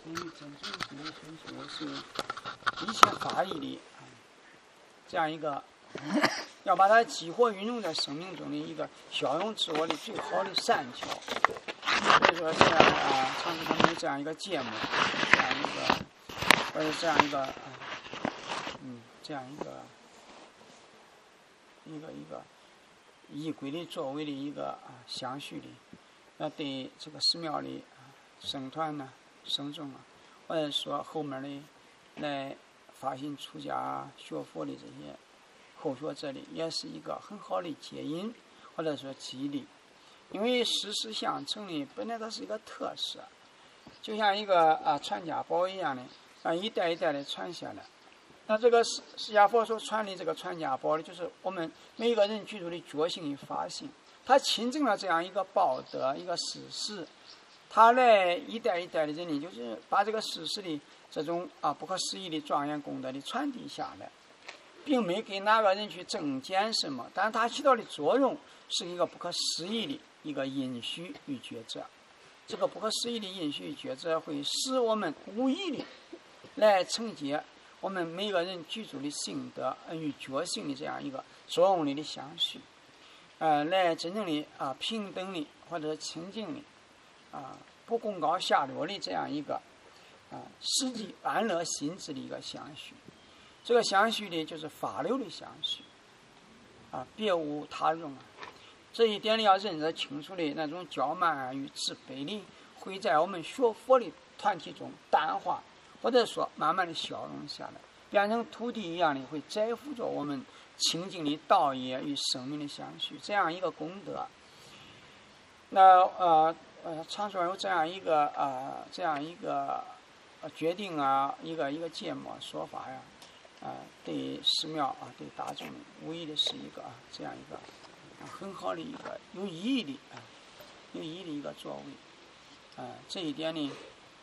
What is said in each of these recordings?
因为真正的寻求是一切法义的这样一个，要把它激活运用在生命中的一个消融自我的最好的善巧。所以说这样尝试他们这样一个节目，这样一个或者这样一个这样一个仪轨的作为的一个相续的，那对这个寺庙的僧团呢、僧众或者说后面的来发心出家学佛的这些后学者里，也是一个很好的接引或者说激励。因为事实相承的本来它是一个特色，就像一个传家宝一样的一代一代的传下来。那这个释迦佛所传的这个传家宝的，就是我们每一个人居住的觉性与法性，他亲证了这样一个报德一个事实，他来一代一代的人呢，就是把这个事实的这种不可思议的庄严功德的传递下来，并没给哪个人去增减什么，但是它起到的作用是一个不可思议的一个因虚与觉者。这个不可思议的因虚与觉者会使我们无意的来承接我们每个人居住的性德与觉性的这样一个作用力的相续，来真正的平等的或者清净的不功高下劣的这样一个实际安乐心智的一个相续。这个相续的就是法流的相续别无他用这一点里要认得清楚的那种骄慢与自卑的，会在我们学佛的团体中淡化，或者说慢慢的消融下来，变成土地一样的，会载负着我们清净的道业与生命的相续，这样一个功德。那常说有这样一个决定一个芥末说法对寺庙对大众无疑的是一个这样一个很好的一个有意义的一个作为。这一点呢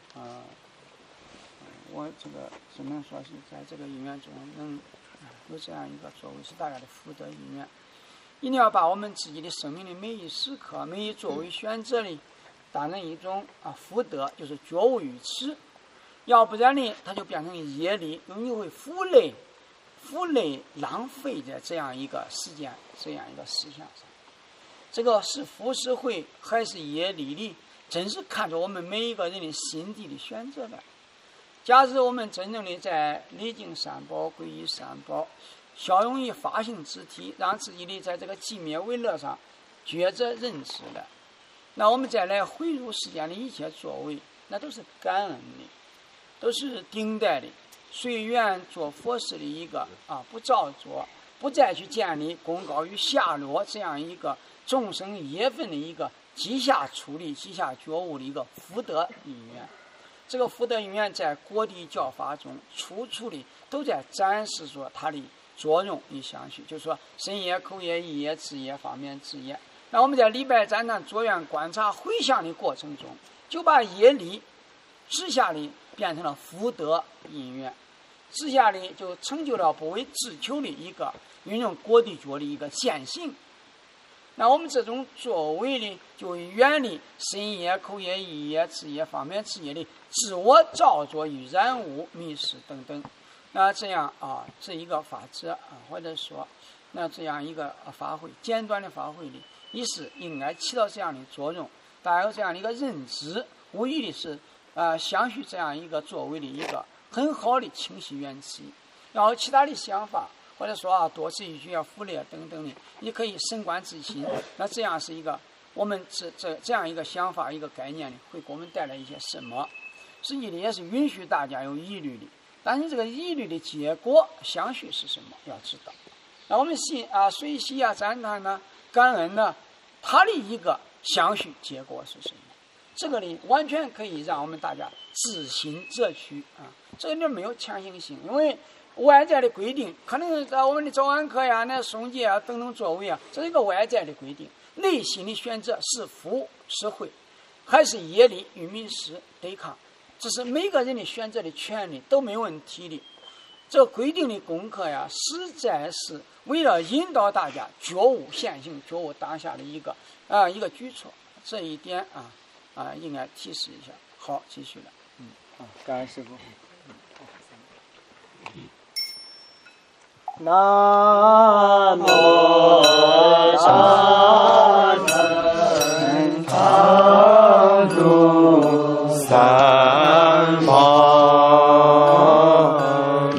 我这个只能说是在这个因缘中能有这样一个作为，是大家的福德因缘。一定要把我们自己的生命的每一时刻每一作为选择的当成一种福德，就是觉悟于此，要不然呢它就变成业力，容易会负累浪费在这样一个时间这样一个思想上。这个是福是慧还是业力的，真是看着我们每一个人的心地的选择的。假使我们真正的在礼敬三宝皈依三宝，消融于法性之体，让自己的在这个寂灭为乐上觉着认知了，那我们再来回入世间的一切作为，那都是感恩的，都是顶戴的，随缘做佛事的一个不造作，不再去建立功高于下落这样一个众生业分的一个积下处理积下觉悟的一个福德因缘。这个福德因缘在国地教法中处处的都在展示着它的作用与相续，就是说身业口业意业智业方面智业。那我们在礼拜赞叹作愿观察回向的过程中，就把业力直下的变成了福德因缘，直下的就成就了不为自求的一个运用国地觉的一个现行。那我们这种作为呢，就远离身业口业意业智业方面智业的自我造作与染污迷失等等。那这样这一个法则或者说那这样一个法会简短的法会里，也是应该起到这样的作用。大家有这样的一个认知，无疑的是相续这样一个作为的一个很好的清晰缘起。然后其他的想法或者说多此一举忽略等等的，你可以深观自心。那这样是一个我们这样一个想法一个概念呢，会给我们带来一些什么？实际的也是允许大家有疑虑的，但是这个疑虑的结果相续是什么要知道。那我们随喜赞叹呢感恩呢，它的一个相续结果是什么？这个呢完全可以让我们大家自行择取这个里没有强行性，因为外在的规定可能在我们的早晚课那诵戒等等作为这是一个外在的规定，内心的选择是福是慧还是业力与迷失对抗，这是每个人的选择的权利都没问题的。这个规定的功课实在是为了引导大家觉悟现行觉悟当下的一个举措，这一点应该提示一下。好，继续了。 感恩师父。南无三藐三菩萨。